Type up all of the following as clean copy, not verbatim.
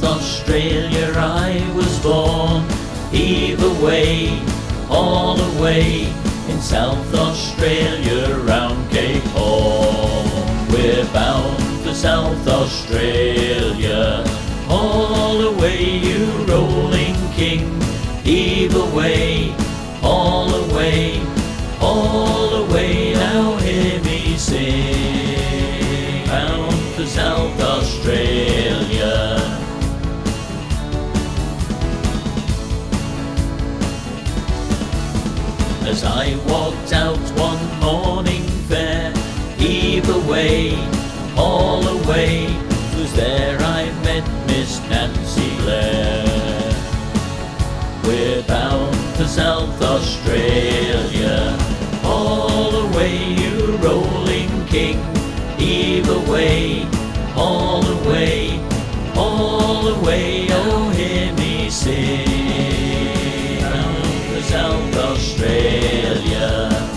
Australia I was born. Heave away, all away, in South Australia round Cape Horn. We're bound for South Australia. All away, you rolling king. Heave away, all away, all away. Now hear me sing. Bound for South Australia. As I walked out one morning fair, heave away, all away, 'twas there I met Miss Nancy Blair. We're bound for South Australia. All away, you rolling king. Heave away, all away, all away. Oh, hear me sing. Bound for South Australia.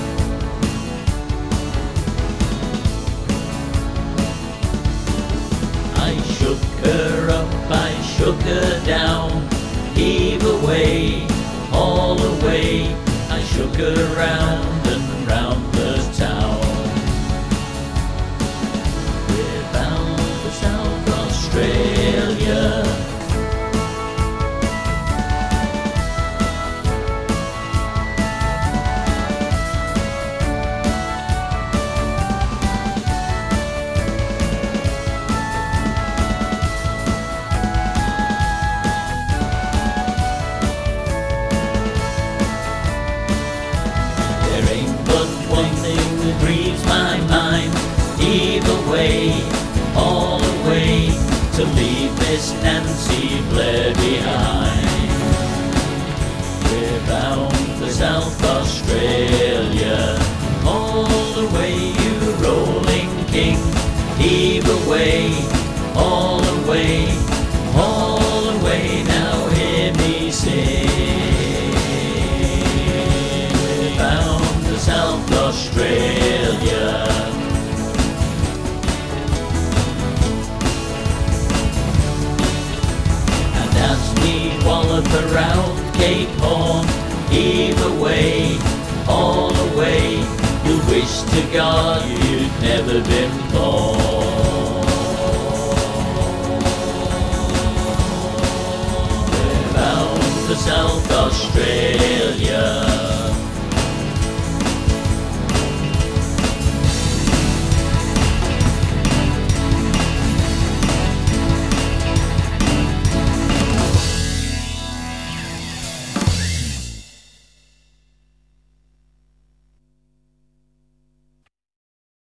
I shook her up, I shook her down. Heave away, all away. I shook her round and round the town. We're bound for South Australia. One thing that grieves my mind, heave away, all away, to leave Miss Nancy Blair behind. We're bound for South Australia. All the way, you rolling king. Heave away, all away, all away. Now hear me sing. We're bound for South Australia. And as we wallop around Cape Horn, heave away, all away, you wish to God you'd never been born.